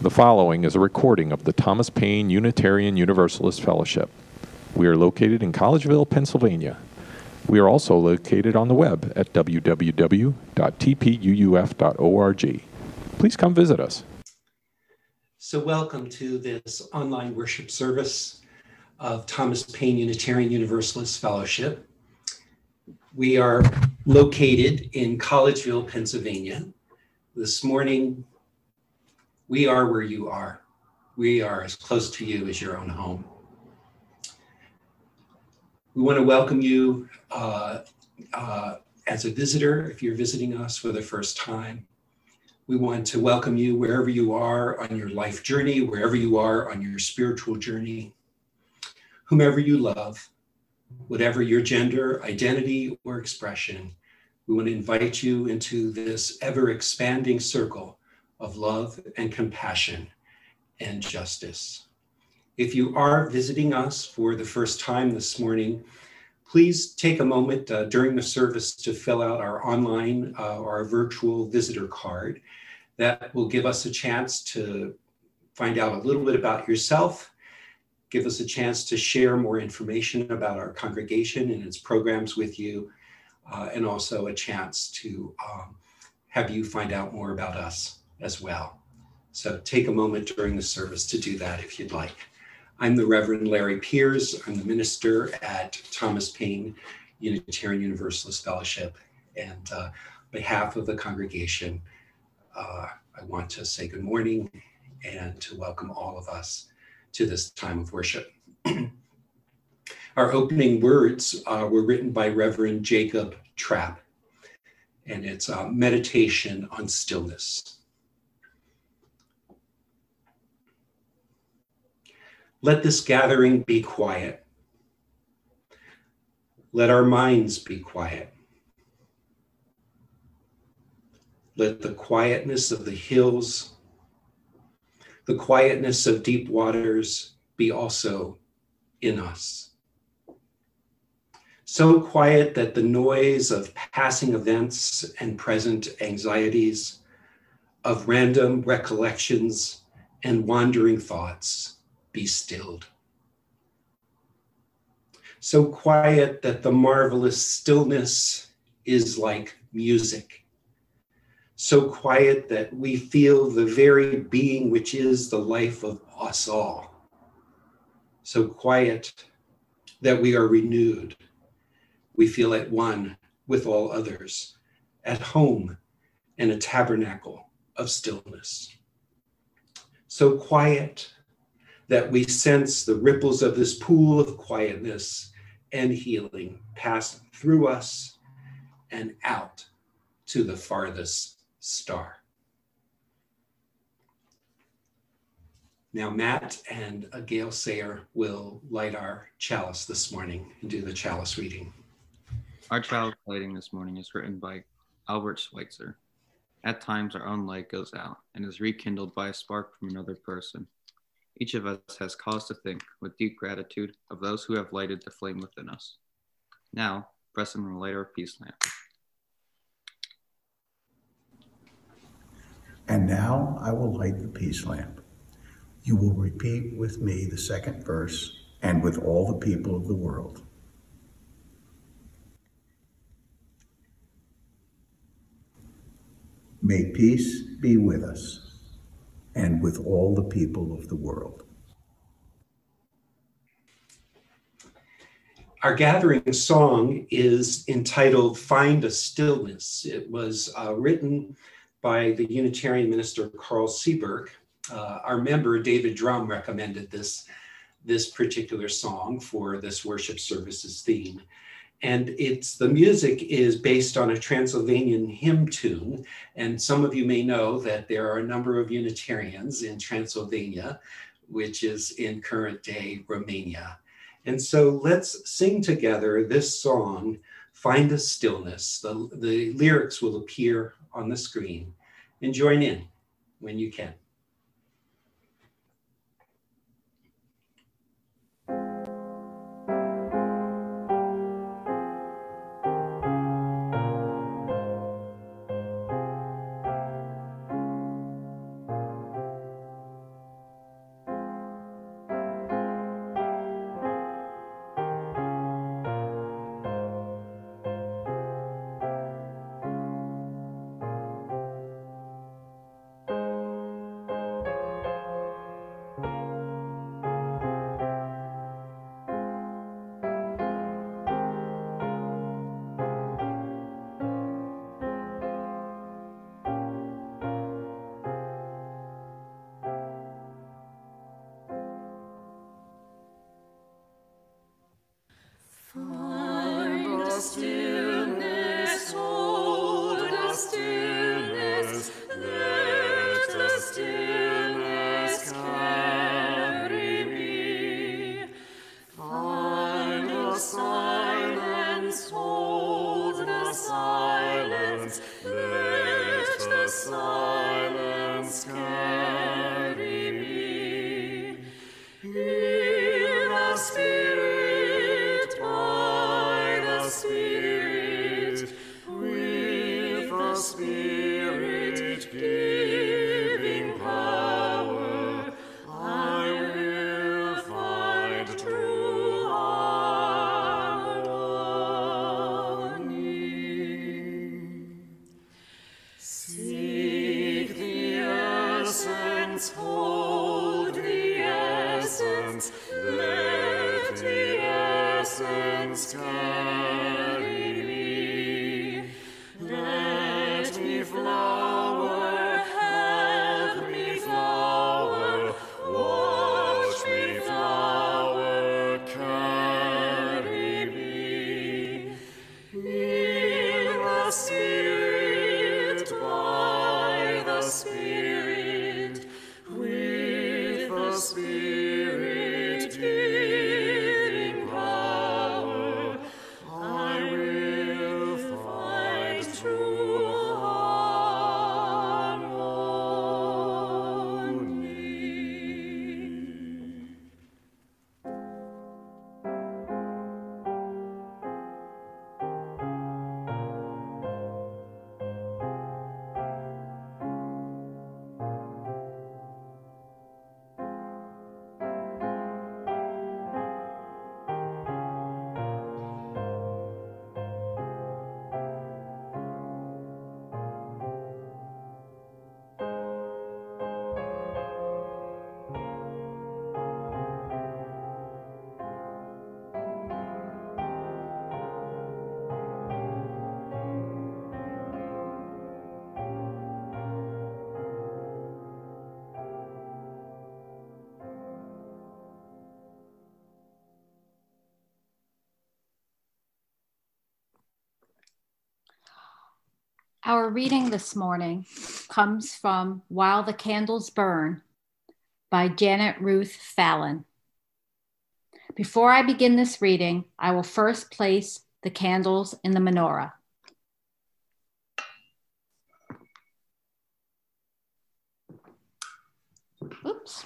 The following is a recording of the Thomas Paine Unitarian Universalist Fellowship. We are located in Collegeville, Pennsylvania. We are also located on the web at www.tpuuf.org. Please come visit us. So welcome to this online worship service of Thomas Paine Unitarian Universalist Fellowship. We are located in Collegeville, Pennsylvania. This morning, we are where you are. We are as close to you as your own home. We want to welcome you as a visitor, if you're visiting us for the first time. We want to welcome you wherever you are on your life journey, wherever you are on your spiritual journey, whomever you love, whatever your gender, identity, or expression. We want to invite you into this ever-expanding circle of love and compassion and justice. If you are visiting us for the first time this morning, please take a moment during the service to fill out our online or our virtual visitor card. That will give us a chance to find out a little bit about yourself, give us a chance to share more information about our congregation and its programs with you, and also a chance to have you find out more about us as well. So take a moment during the service to do that if you'd like. I'm the Reverend Larry Piers. I'm the minister at Thomas Paine Unitarian Universalist Fellowship. And on behalf of the congregation, I want to say good morning and to welcome all of us to this time of worship. Our opening words were written by Reverend Jacob Trapp, and it's a meditation on stillness. Let this gathering be quiet. Let our minds be quiet. Let the quietness of the hills, the quietness of deep waters be also in us. So quiet that the noise of passing events and present anxieties, of random recollections and wandering thoughts be stilled. So quiet that the marvelous stillness is like music. So quiet that we feel the very being which is the life of us all. So quiet that we are renewed. We feel at one with all others, at home in a tabernacle of stillness. So quiet that we sense the ripples of this pool of quietness and healing pass through us and out to the farthest star. Now Matt and Gail Sayer will light our chalice this morning and do the chalice reading. Our chalice lighting this morning is written by Albert Schweitzer. At times our own light goes out and is rekindled by a spark from another person. Each of us has cause to think with deep gratitude of those who have lighted the flame within us. Now, Preston will light our peace lamp. And now I will light the peace lamp. You will repeat with me the second verse, and with all the people of the world. May peace be with us, and with all the people of the world. Our gathering song is entitled Find a Stillness. It was written by the Unitarian minister Carl Seeberg. Our member David Drum recommended this particular song for this worship service's theme. And the music is based on a Transylvanian hymn tune. And some of you may know that there are a number of Unitarians in Transylvania, which is in current day Romania. And so let's sing together this song, Find a Stillness. The lyrics will appear on the screen, and join in when you can. Spirit, by the Spirit, with the Spirit giving power, I will find true harmony. Seek the essence, hold the essence, let the essence carry me. Let me flower, have me flower, watch me flower, carry me. In the Spirit, by the Spirit, with the Spirit giving power, I will find true harmony. Our reading this morning comes from While the Candles Burn by Janet Ruth Fallon. Before I begin this reading, I will first place the candles in the menorah. Oops.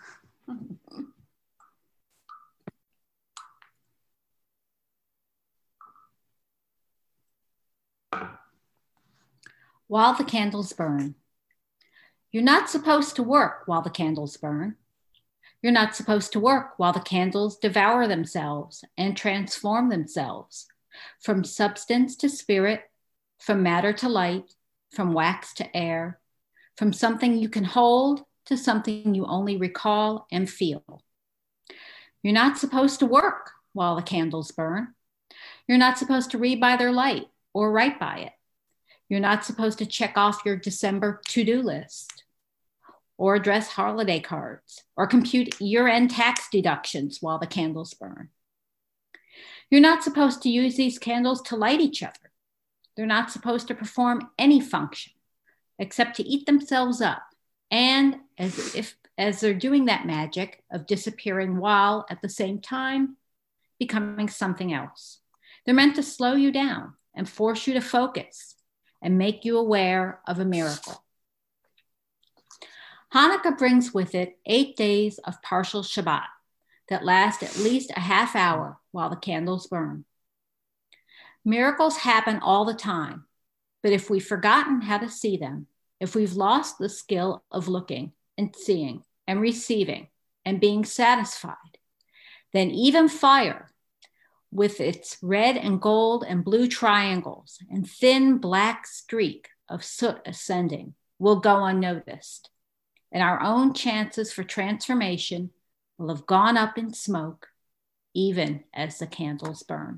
While the candles burn. You're not supposed to work while the candles burn. You're not supposed to work while the candles devour themselves and transform themselves from substance to spirit, from matter to light, from wax to air, from something you can hold to something you only recall and feel. You're not supposed to work while the candles burn. You're not supposed to read by their light or write by it. You're not supposed to check off your December to-do list or address holiday cards or compute year-end tax deductions while the candles burn. You're not supposed to use these candles to light each other. They're not supposed to perform any function except to eat themselves up, and as they're doing that magic of disappearing while at the same time becoming something else. They're meant to slow you down and force you to focus and make you aware of a miracle. Hanukkah brings with it 8 days of partial Shabbat that last at least a half hour while the candles burn. Miracles happen all the time, but if we've forgotten how to see them, if we've lost the skill of looking and seeing and receiving and being satisfied, then even fire, with its red and gold and blue triangles and thin black streak of soot ascending, will go unnoticed. And our own chances for transformation will have gone up in smoke, even as the candles burn.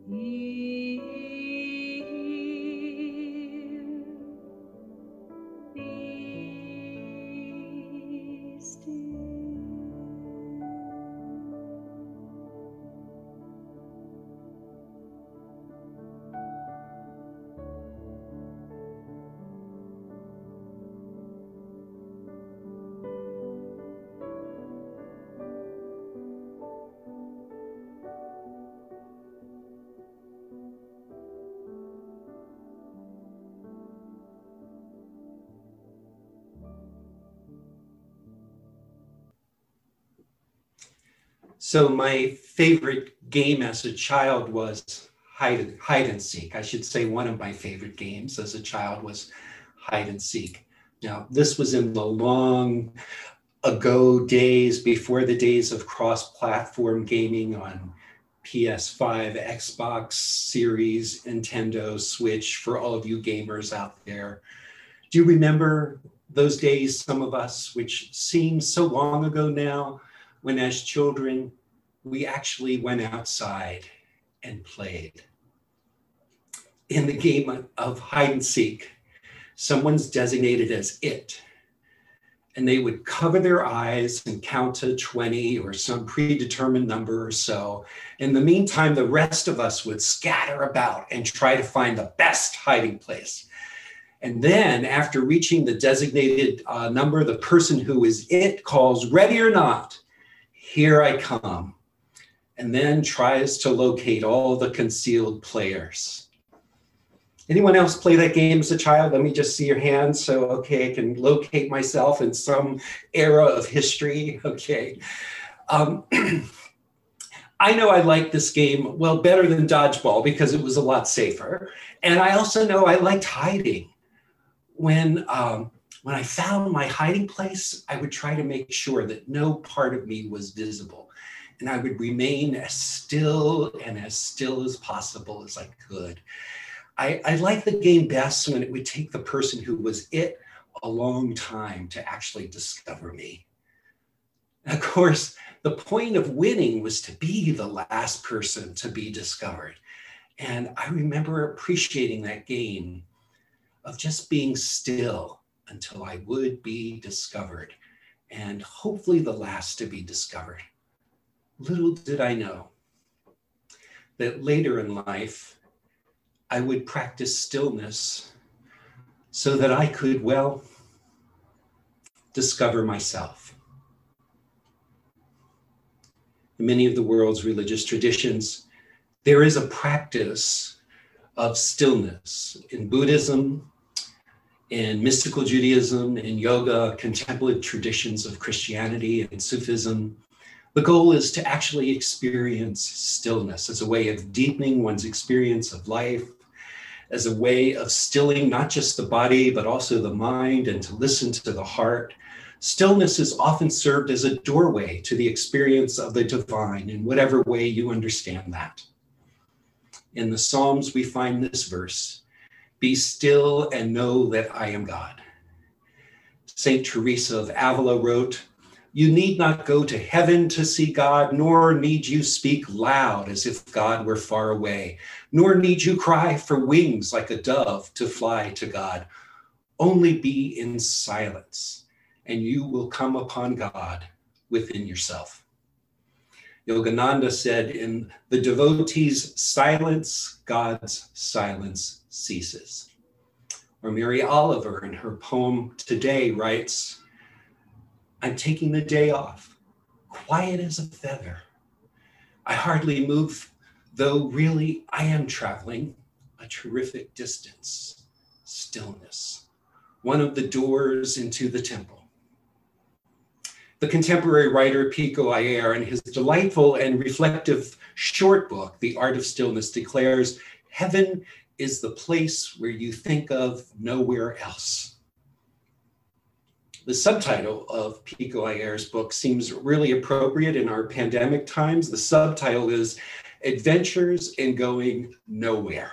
Be still. So my favorite game as a child was hide and seek. I should say one of my favorite games as a child was hide and seek. Now, this was in the long ago days before the days of cross-platform gaming on PS5, Xbox Series, Nintendo Switch, for all of you gamers out there. Do you remember those days, some of us, which seem so long ago now, when as children, we actually went outside and played? In the game of hide and seek, someone's designated as it, and they would cover their eyes and count to 20 or some predetermined number or so. In the meantime, the rest of us would scatter about and try to find the best hiding place. And then after reaching the designated number, the person who is it calls, "Ready or not, here I come," and then tries to locate all the concealed players. Anyone else play that game as a child? Let me just see your hands. So, okay, I can locate myself in some era of history. Okay. I know I like this game, well, better than dodgeball because it was a lot safer. And I also know I liked hiding. When I found my hiding place, I would try to make sure that no part of me was visible. And I would remain as still as possible as I could. I liked the game best when it would take the person who was it a long time to actually discover me. Of course, the point of winning was to be the last person to be discovered. And I remember appreciating that game of just being still until I would be discovered, and hopefully the last to be discovered. Little did I know that later in life, I would practice stillness so that I could, well, discover myself. In many of the world's religious traditions, there is a practice of stillness in Buddhism, in mystical Judaism, in yoga, contemplative traditions of Christianity and Sufism. The goal is to actually experience stillness as a way of deepening one's experience of life, as a way of stilling not just the body, but also the mind, and to listen to the heart. Stillness is often served as a doorway to the experience of the divine in whatever way you understand that. In the Psalms, we find this verse, "Be still and know that I am God." Saint Teresa of Avila wrote, "You need not go to heaven to see God, nor need you speak loud as if God were far away, nor need you cry for wings like a dove to fly to God. Only be in silence, and you will come upon God within yourself." Yogananda said, "In the devotee's silence, God's silence ceases." Or Mary Oliver in her poem Today writes, "I'm taking the day off, quiet as a feather. I hardly move, though really I am traveling a terrific distance. Stillness, one of the doors into the temple." The contemporary writer Pico Iyer, in his delightful and reflective short book, The Art of Stillness, declares, "Heaven is the place where you think of nowhere else." The subtitle of Pico Iyer's book seems really appropriate in our pandemic times. The subtitle is "Adventures in Going Nowhere."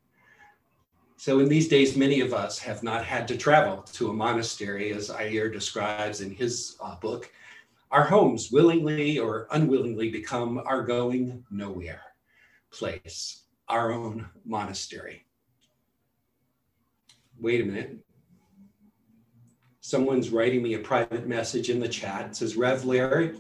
So in these days, many of us have not had to travel to a monastery, as Iyer describes in his book. Our homes willingly or unwillingly become our going nowhere place. our own monastery. Wait a minute. Someone's writing me a private message in the chat. It says, Rev Larry,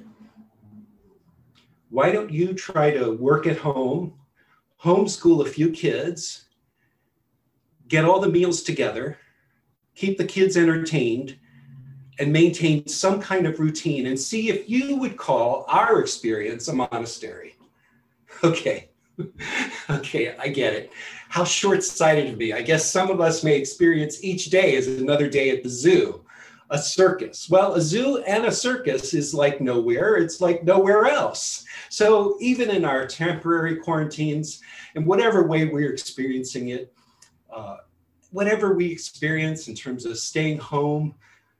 why don't you try to work at home, homeschool a few kids, get all the meals together, keep the kids entertained, and maintain some kind of routine and see if you would call our experience a monastery. Okay, okay, I get it. How short-sighted of me. I guess some of us may experience each day as another day at the zoo, a circus. Well, a zoo and a circus is like nowhere. It's like nowhere else. So even in our temporary quarantines, in whatever way we're experiencing it, whatever we experience in terms of staying home,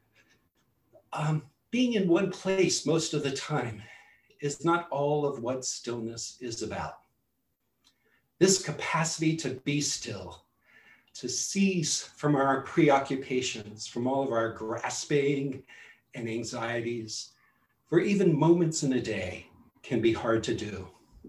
being in one place most of the time is not all of what stillness is about. This capacity to be still, to cease from our preoccupations, from all of our grasping and anxieties, for even moments in a day can be hard to do.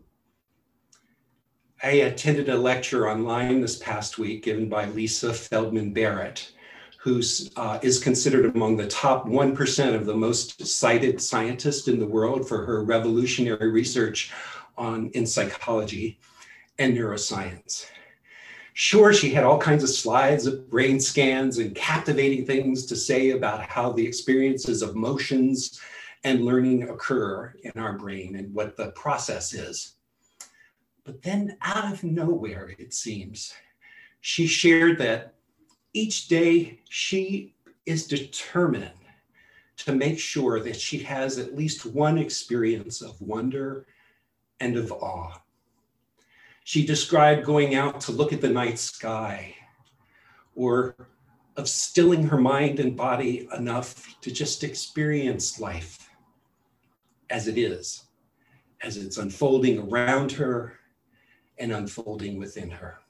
I attended a lecture online this past week given by Lisa Feldman Barrett, who is considered among the top 1% of the most cited scientists in the world for her revolutionary research in psychology and neuroscience. Sure, she had all kinds of slides of brain scans and captivating things to say about how the experiences of motions and learning occur in our brain and what the process is. But then out of nowhere, it seems, she shared that each day she is determined to make sure that she has at least one experience of wonder and of awe. She described going out to look at the night sky, or of stilling her mind and body enough to just experience life as it is, as it's unfolding around her and unfolding within her.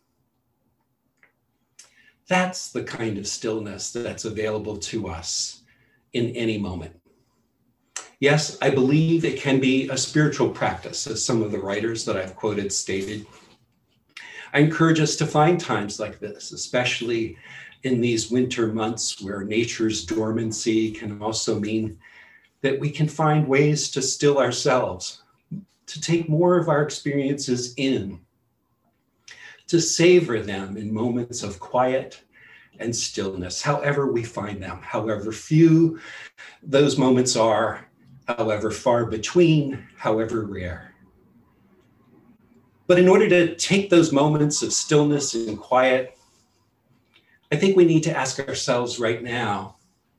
That's the kind of stillness that's available to us in any moment. Yes, I believe it can be a spiritual practice, as some of the writers that I've quoted stated. I encourage us to find times like this, especially in these winter months where nature's dormancy can also mean that we can find ways to still ourselves, to take more of our experiences in, to savor them in moments of quiet and stillness, however we find them, however few those moments are, however far between, however rare. But in order to take those moments of stillness and quiet, I think we need to ask ourselves right now,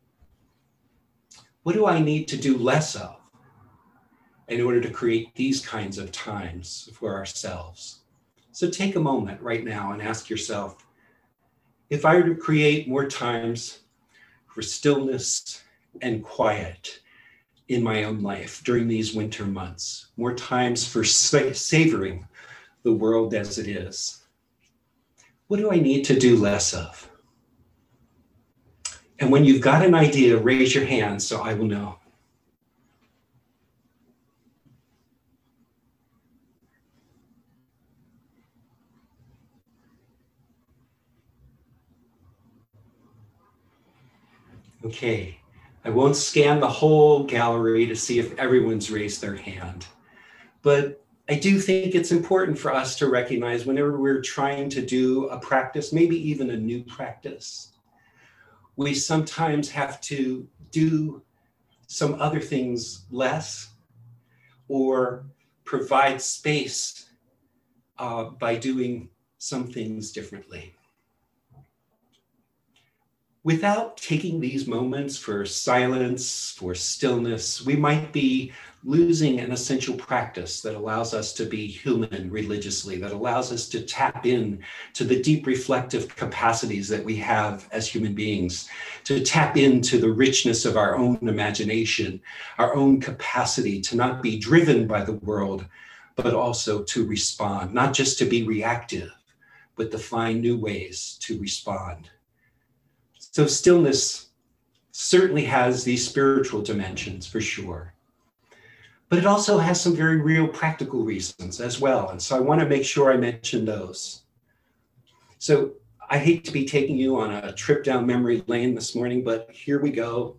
what do I need to do less of in order to create these kinds of times for ourselves? So take a moment right now and ask yourself, if I were to create more times for stillness and quiet in my own life during these winter months, more times for savoring the world as it is, what do I need to do less of? And when you've got an idea, raise your hand so I will know. Okay, I won't scan the whole gallery to see if everyone's raised their hand, but I do think it's important for us to recognize whenever we're trying to do a practice, maybe even a new practice, we sometimes have to do some other things less or provide space by doing some things differently. Without taking these moments for silence, for stillness, we might be losing an essential practice that allows us to be human religiously, that allows us to tap in to the deep reflective capacities that we have as human beings, to tap into the richness of our own imagination, our own capacity to not be driven by the world, but also to respond, not just to be reactive, but to find new ways to respond. So stillness certainly has these spiritual dimensions for sure. but it also has some very real practical reasons as well. And so I want to make sure I mention those. So I hate to be taking you on a trip down memory lane this morning, but here we go.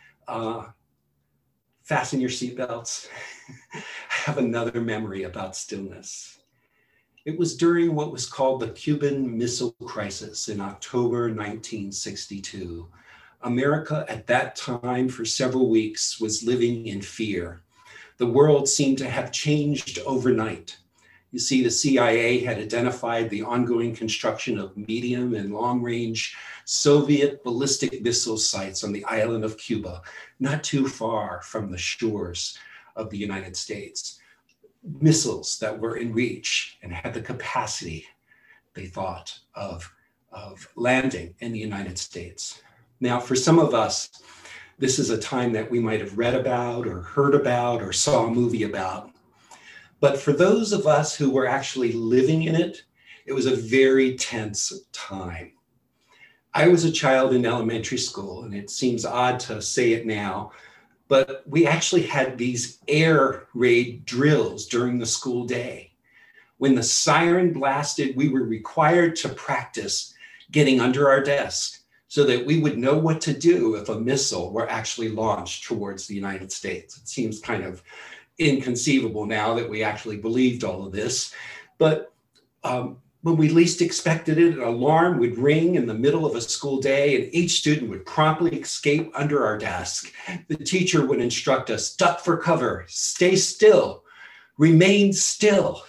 Fasten your seatbelts. I have another memory about stillness. It was during what was called the Cuban Missile Crisis in October 1962. America at that time for several weeks was living in fear. The world seemed to have changed overnight. You see, the CIA had identified the ongoing construction of medium and long-range Soviet ballistic missile sites on the island of Cuba, not too far from the shores of the United States. Missiles that were in reach and had the capacity, they thought, of landing in the United States. Now, for some of us, this is a time that we might have read about or heard about or saw a movie about. But for those of us who were actually living in it, it was a very tense time. I was a child in elementary school, and it seems odd to say it now, but we actually had these air raid drills during the school day. When the siren blasted, we were required to practice getting under our desk so that we would know what to do if a missile were actually launched towards the United States. It seems kind of inconceivable now that we actually believed all of this. But when we least expected it, an alarm would ring in the middle of a school day and each student would promptly escape under our desk. The teacher would instruct us, duck for cover, stay still, remain still.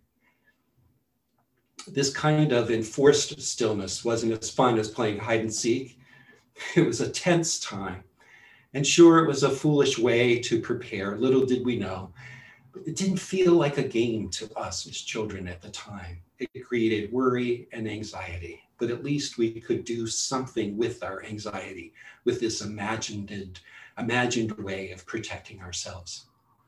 This kind of enforced stillness wasn't as fun as playing hide and seek. It was a tense time. And sure, it was a foolish way to prepare, little did we know, but it didn't feel like a game to us as children at the time. It created worry and anxiety, but at least we could do something with our anxiety, with this imagined way of protecting ourselves.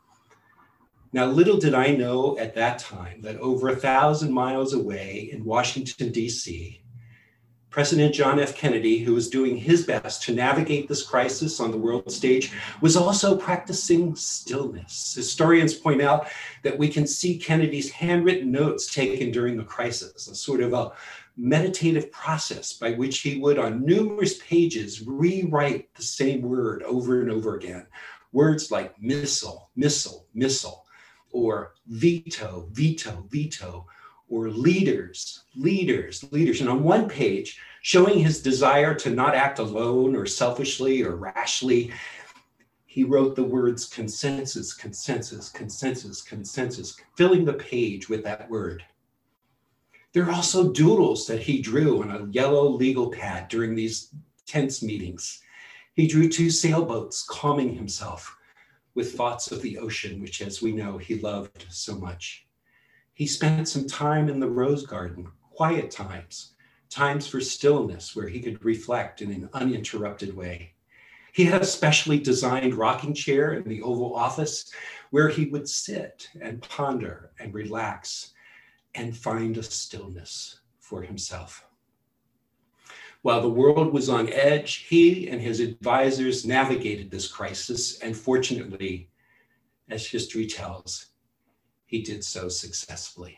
Now, little did I know at that time that over 1,000 miles away in Washington, D.C., President John F. Kennedy, who was doing his best to navigate this crisis on the world stage, was also practicing stillness. Historians point out that we can see Kennedy's handwritten notes taken during the crisis, a sort of a meditative process by which he would, on numerous pages, rewrite the same word over and over again. Words like missile, missile, missile, or veto, veto, veto, or leaders, leaders, leaders. And on one page, showing his desire to not act alone or selfishly or rashly, he wrote the words consensus, consensus, consensus, consensus, filling the page with that word. There are also doodles that he drew on a yellow legal pad during these tense meetings. He drew 2 sailboats calming himself with thoughts of the ocean, which, as we know, he loved so much. He spent some time in the rose garden, quiet times, times for stillness where he could reflect in an uninterrupted way. He had a specially designed rocking chair in the Oval Office where he would sit and ponder and relax and find a stillness for himself. While the world was on edge, he and his advisors navigated this crisis, and fortunately, as history tells, he did so successfully.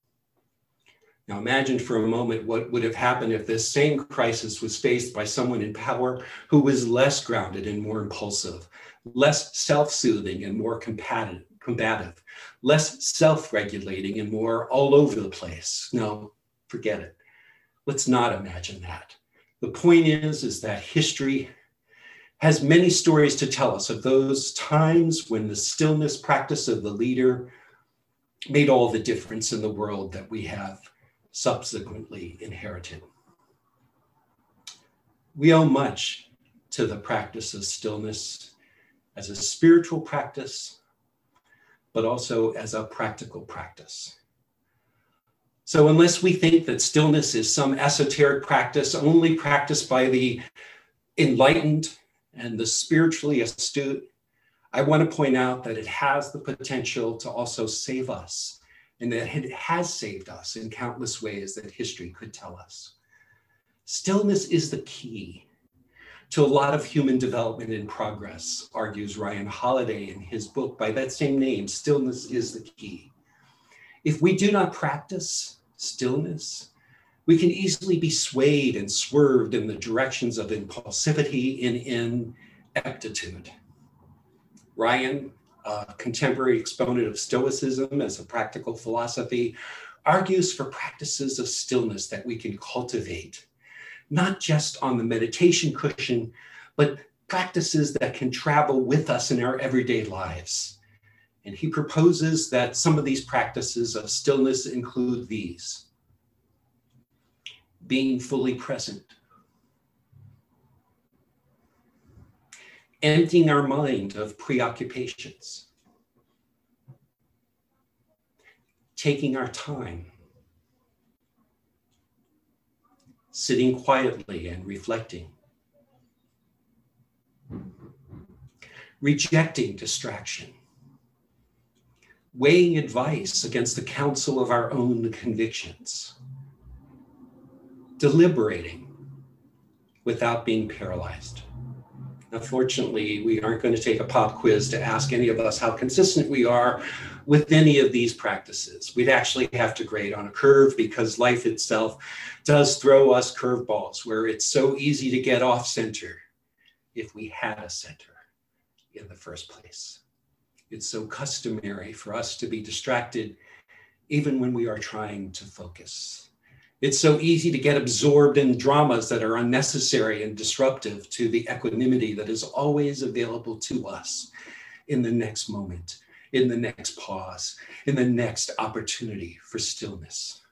Now imagine for a moment what would have happened if this same crisis was faced by someone in power who was less grounded and more impulsive, less self-soothing and more combative, less self-regulating and more all over the place. No, forget it. Let's not imagine that. The point is that history has many stories to tell us of those times when the stillness practice of the leader made all the difference in the world that we have subsequently inherited. We owe much to the practice of stillness as a spiritual practice, but also as a practical practice. So unless we think that stillness is some esoteric practice only practiced by the enlightened and the spiritually astute, I want to point out that it has the potential to also save us, and that it has saved us in countless ways that history could tell us. Stillness is the key to a lot of human development in progress, argues Ryan Holiday in his book by that same name, Stillness is the Key. If we do not practice stillness, we can easily be swayed and swerved in the directions of impulsivity and ineptitude. Ryan, a contemporary exponent of Stoicism as a practical philosophy, argues for practices of stillness that we can cultivate, not just on the meditation cushion, but practices that can travel with us in our everyday lives. And he proposes that some of these practices of stillness include these: being fully present, emptying our mind of preoccupations, taking our time, sitting quietly and reflecting, rejecting distraction, weighing advice against the counsel of our own convictions, deliberating without being paralyzed. Unfortunately, we aren't going to take a pop quiz to ask any of us how consistent we are with any of these practices. We'd actually have to grade on a curve because life itself does throw us curveballs where it's so easy to get off center if we had a center in the first place. It's so customary for us to be distracted even when we are trying to focus. It's so easy to get absorbed in dramas that are unnecessary and disruptive to the equanimity that is always available to us in the next moment, in the next pause, in the next opportunity for stillness.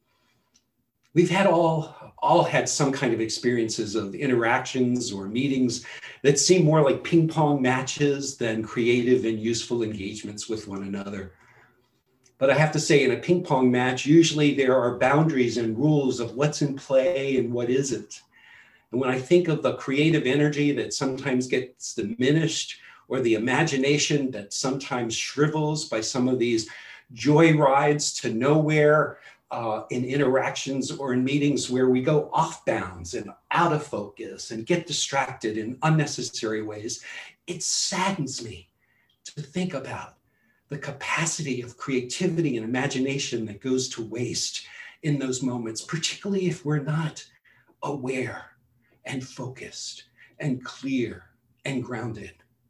We've all had some kind of experiences of interactions or meetings that seem more like ping pong matches than creative and useful engagements with one another. But I have to say, in a ping pong match, usually there are boundaries and rules of what's in play and what isn't. And when I think of the creative energy that sometimes gets diminished, or the imagination that sometimes shrivels by some of these joy rides to nowhere in interactions or in meetings where we go off bounds and out of focus and get distracted in unnecessary ways, it saddens me to think about the capacity of creativity and imagination that goes to waste in those moments, particularly if we're not aware and focused and clear and grounded.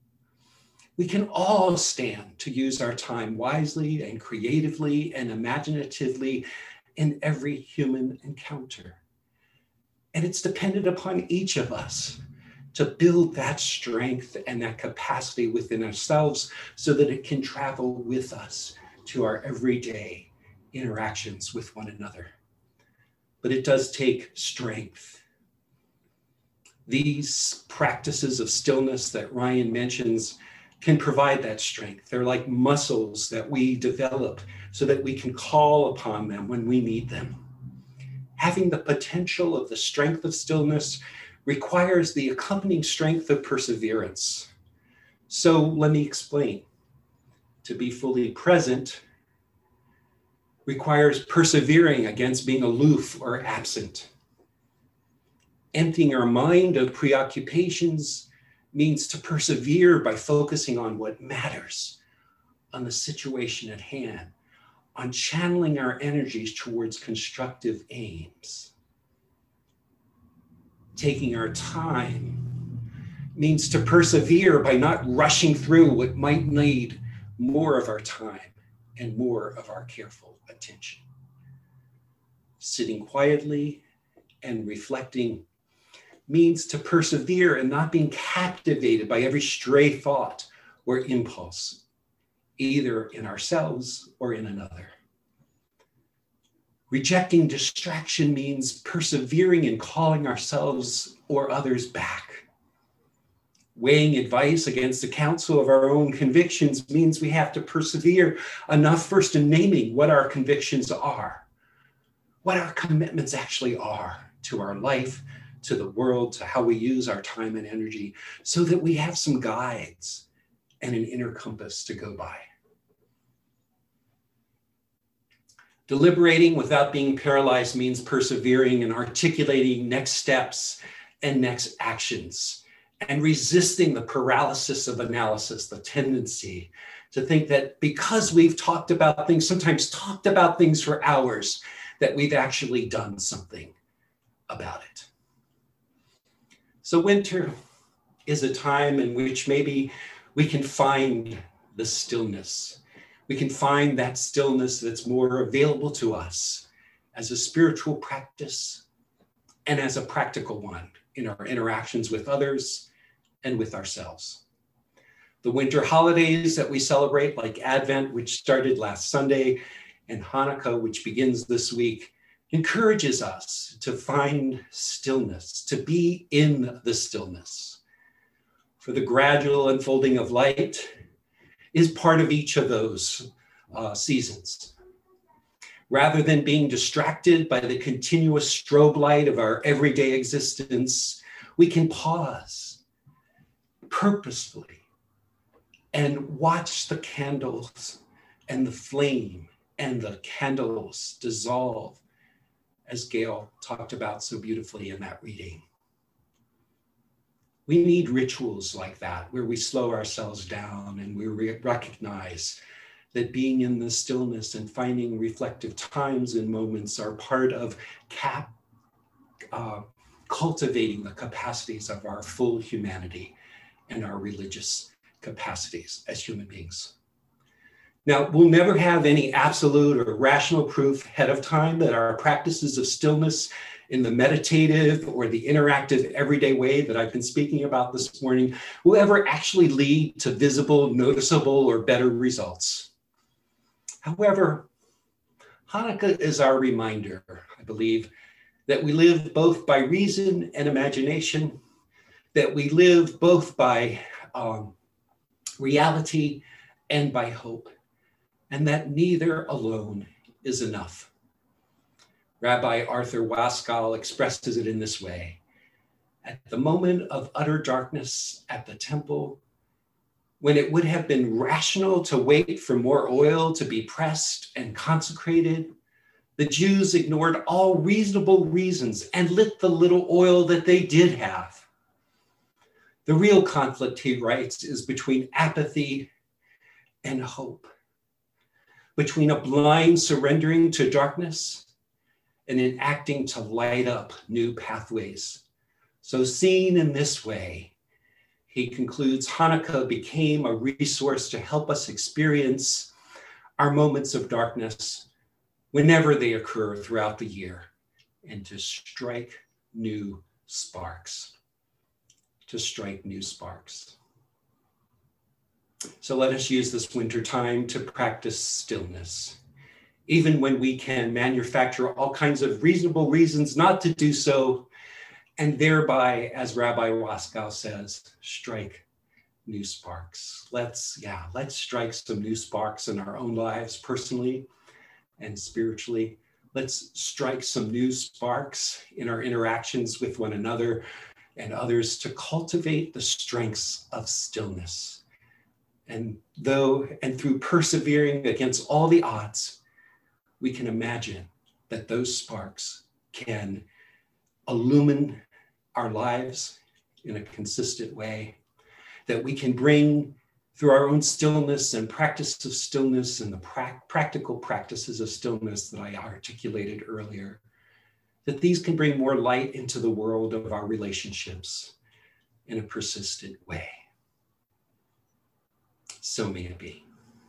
We can all stand to use our time wisely and creatively and imaginatively in every human encounter. And it's dependent upon each of us to build that strength and that capacity within ourselves so that it can travel with us to our everyday interactions with one another. But it does take strength. These practices of stillness that Ryan mentions can provide that strength. They're like muscles that we develop so that we can call upon them when we need them. Having the potential of the strength of stillness requires the accompanying strength of perseverance. So let me explain. To be fully present requires persevering against being aloof or absent. Emptying our mind of preoccupations means to persevere by focusing on what matters, on the situation at hand, on channeling our energies towards constructive aims. Taking our time means to persevere by not rushing through what might need more of our time and more of our careful attention. Sitting quietly and reflecting means to persevere and not being captivated by every stray thought or impulse, either in ourselves or in another. Rejecting distraction means persevering in calling ourselves or others back. Weighing advice against the counsel of our own convictions means we have to persevere enough first in naming what our convictions are, what our commitments actually are to our life, to the world, to how we use our time and energy, so that we have some guides and an inner compass to go by. Deliberating without being paralyzed means persevering and articulating next steps and next actions and resisting the paralysis of analysis, the tendency to think that because we've talked about things, sometimes talked about things for hours, that we've actually done something about it. So winter is a time in which maybe we can find the stillness. We can find that stillness that's more available to us as a spiritual practice and as a practical one in our interactions with others and with ourselves. The winter holidays that we celebrate, like Advent, which started last Sunday, and Hanukkah, which begins this week, encourages us to find stillness, to be in the stillness. For the gradual unfolding of light is part of each of those seasons. Rather than being distracted by the continuous strobe light of our everyday existence, we can pause purposefully and watch the candles and the flame and the candles dissolve, as Gail talked about so beautifully in that reading. We need rituals like that, where we slow ourselves down and we recognize that being in the stillness and finding reflective times and moments are part of cultivating the capacities of our full humanity and our religious capacities as human beings. Now, we'll never have any absolute or rational proof ahead of time that our practices of stillness in the meditative or the interactive everyday way that I've been speaking about this morning will ever actually lead to visible, noticeable, or better results. However, Hanukkah is our reminder, I believe, that we live both by reason and imagination, that we live both by reality and by hope, and that neither alone is enough. Rabbi Arthur Waskow expresses it in this way: at the moment of utter darkness at the temple, when it would have been rational to wait for more oil to be pressed and consecrated, the Jews ignored all reasonable reasons and lit the little oil that they did have. The real conflict, he writes, is between apathy and hope, between a blind surrendering to darkness and an acting to light up new pathways. So seen in this way, he concludes, Hanukkah became a resource to help us experience our moments of darkness whenever they occur throughout the year, and to strike new sparks. To strike new sparks. So let us use this winter time to practice stillness, even when we can manufacture all kinds of reasonable reasons not to do so, and thereby, as Rabbi Waskow says, strike new sparks. Let's strike some new sparks in our own lives, personally and spiritually. Let's strike some new sparks in our interactions with one another and others to cultivate the strengths of stillness. And through persevering against all the odds, we can imagine that those sparks can illumine our lives in a consistent way, that we can bring through our own stillness and practice of stillness and the practical practices of stillness that I articulated earlier, that these can bring more light into the world of our relationships in a persistent way. So may it be.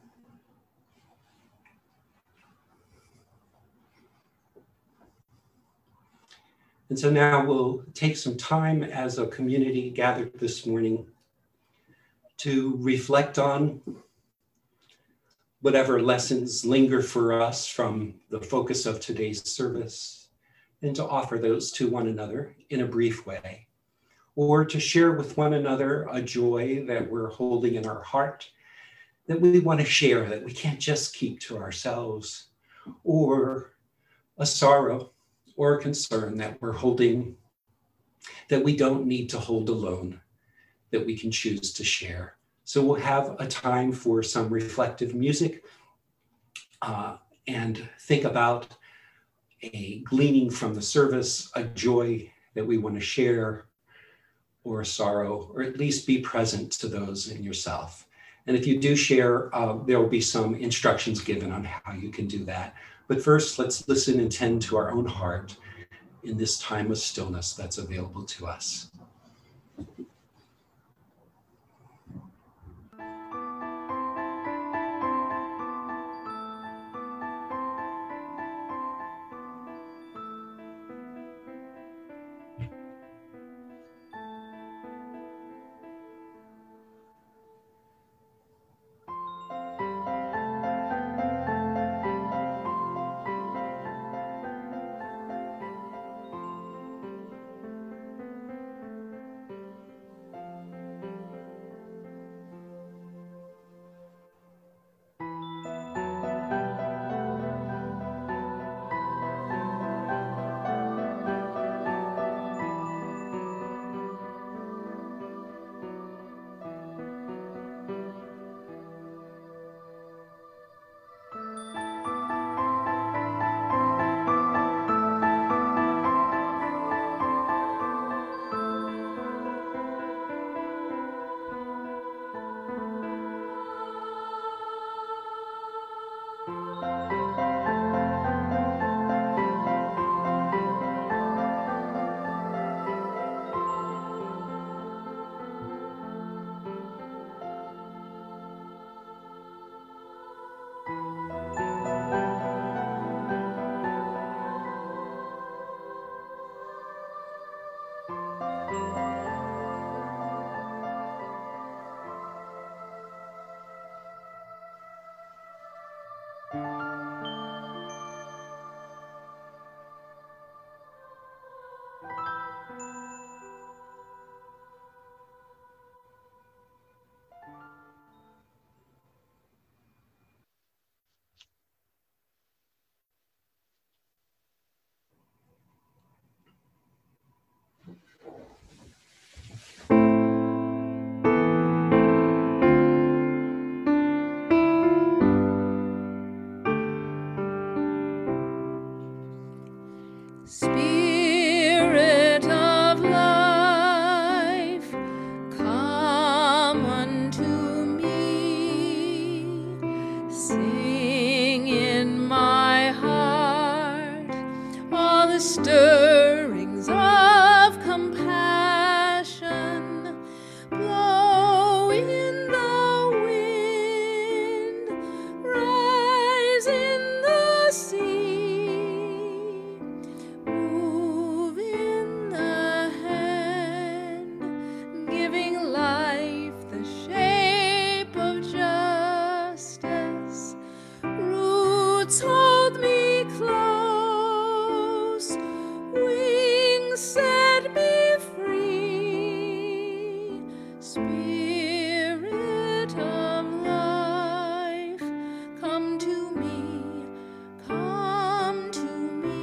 And so now we'll take some time as a community gathered this morning to reflect on whatever lessons linger for us from the focus of today's service, and to offer those to one another in a brief way, or to share with one another a joy that we're holding in our heart, that we want to share, that we can't just keep to ourselves, or a sorrow or a concern that we're holding, that we don't need to hold alone, that we can choose to share. So we'll have a time for some reflective music and think about a gleaning from the service, a joy that we want to share, or sorrow, or at least be present to those in yourself. And if you do share, there will be some instructions given on how you can do that. But first, let's listen and tend to our own heart in this time of stillness that's available to us. Spirit of life, come unto me. Sing in my heart all the stirrings of compassion. Blow in the wind, rise in the sea. Move in the hand, giving life the shape of justice. Roots hold me close, wings set me free. Spirit of life, come to me, come to me.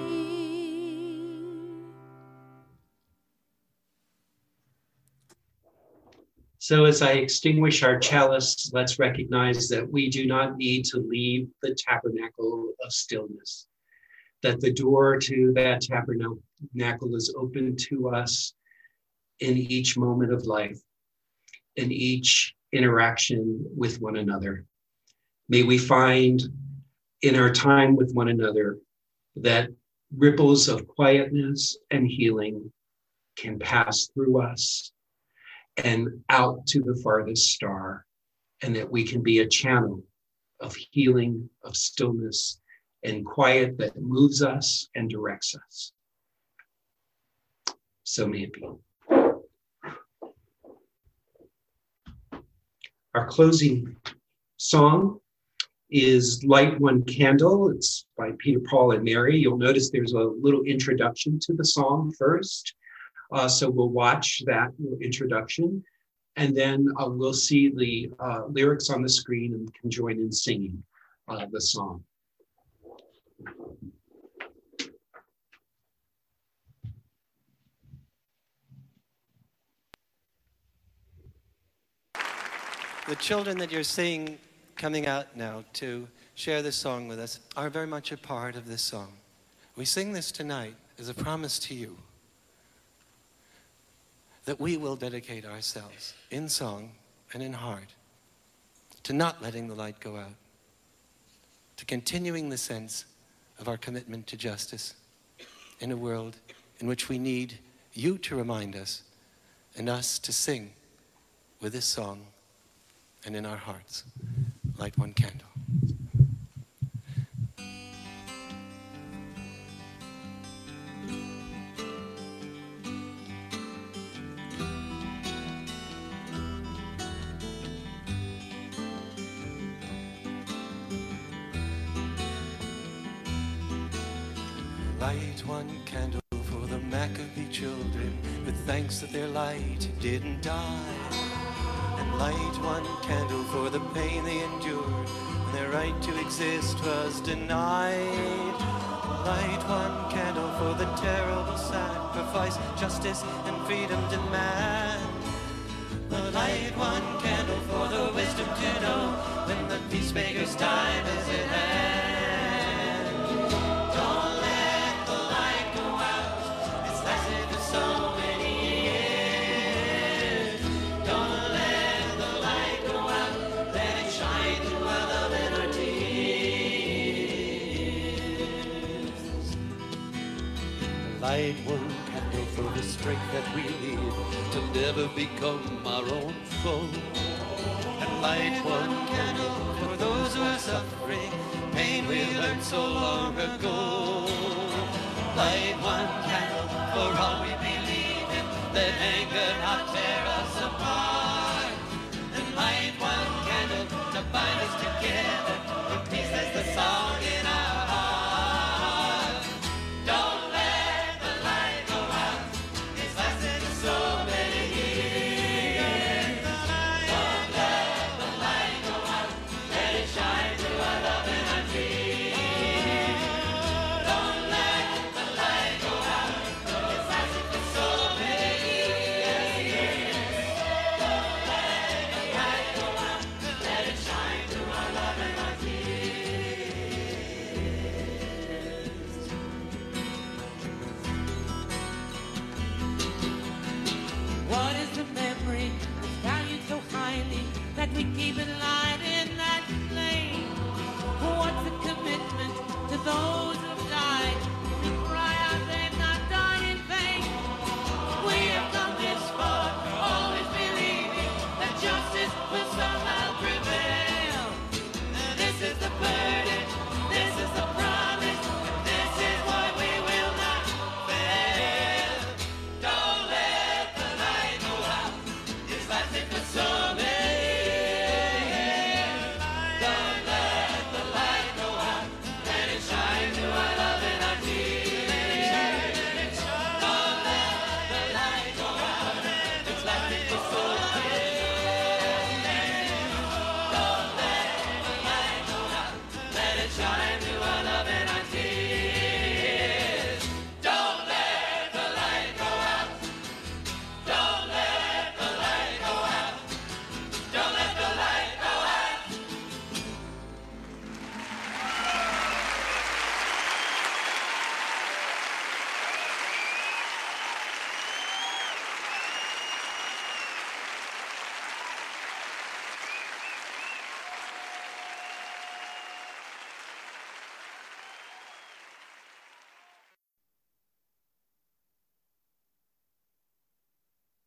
So as I extinguish our chalice, let's recognize that we do not need to leave the tabernacle of stillness, that the door to that tabernacle is open to us in each moment of life, in each interaction with one another. May we find in our time with one another that ripples of quietness and healing can pass through us and out to the farthest star, and that we can be a channel of healing, of stillness, and quiet that moves us and directs us. So may it be. Our closing song is Light One Candle. It's by Peter, Paul, and Mary. You'll notice there's a little introduction to the song first. So we'll watch that introduction, and then we'll see the lyrics on the screen and can join in singing the song. The children that you're seeing coming out now to share this song with us are very much a part of this song. We sing this tonight as a promise to you that we will dedicate ourselves in song and in heart to not letting the light go out, to continuing the sense of our commitment to justice in a world in which we need you to remind us and us to sing with this song and in our hearts. Light one candle. Light one candle for the Maccabee children, with thanks that their light didn't die. And light one candle for the pain they endured when their right to exist was denied. Light one candle for the terrible sacrifice justice and freedom demand. Light one candle for the wisdom to know when the peacemaker's time is at hand. Don't let the light go out, it's lasted for so many years. Don't let the light go out, let it shine through our love and our tears. Light one candle for the strength that we need to never become our own foe. And light one candle for those who are suffering pain we learned so long ago. Light one candle for all